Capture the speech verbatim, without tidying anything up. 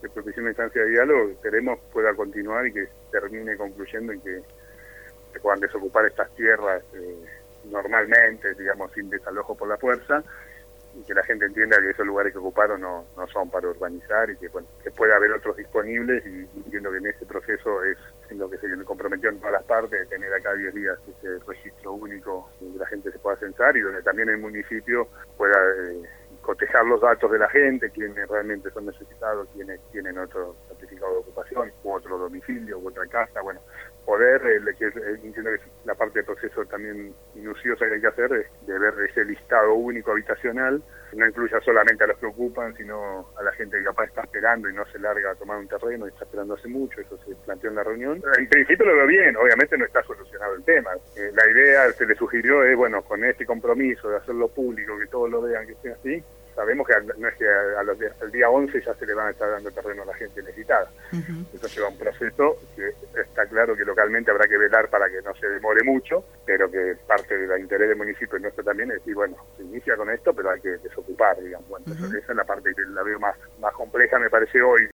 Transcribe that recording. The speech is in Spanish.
se propició una instancia de diálogo, esperemos pueda continuar y que termine concluyendo en que se puedan desocupar estas tierras eh, normalmente, digamos, sin desalojo por la fuerza, y que la gente entienda que esos lugares que ocuparon no, no son para urbanizar y que, bueno, que puede haber otros disponibles, y entiendo que en ese proceso es en lo que se comprometió en todas las partes, de tener acá diez días ese registro único donde la gente se pueda censar y donde también el municipio pueda eh, cotejar los datos de la gente, quienes realmente son necesitados, quienes tienen otro certificado de ocupación, u otro domicilio, u otra casa, bueno, poder, eh, que eh, entiendo que es la parte del proceso también minuciosa que hay que hacer, es de ver ese listado único habitacional, que no incluya solamente a los que ocupan, sino a la gente que capaz está esperando y no se larga a tomar un terreno y está esperando hace mucho, eso se planteó en la reunión. En principio lo veo bien, obviamente no está solucionado el tema. Eh, la idea, se le sugirió, es, bueno, con este compromiso de hacerlo público, que todos lo vean, que sea así, sabemos que no es que a los días, al día once ya se le van a estar dando terreno a la gente necesitada. Uh-huh. Eso lleva un proceso que está claro que localmente habrá que velar para que no se demore mucho, pero que parte del interés del municipio y nuestro también es decir, bueno, se inicia con esto, pero hay que desocupar, digamos. Bueno, uh-huh. Esa es la parte que la veo más, más compleja, me parece hoy.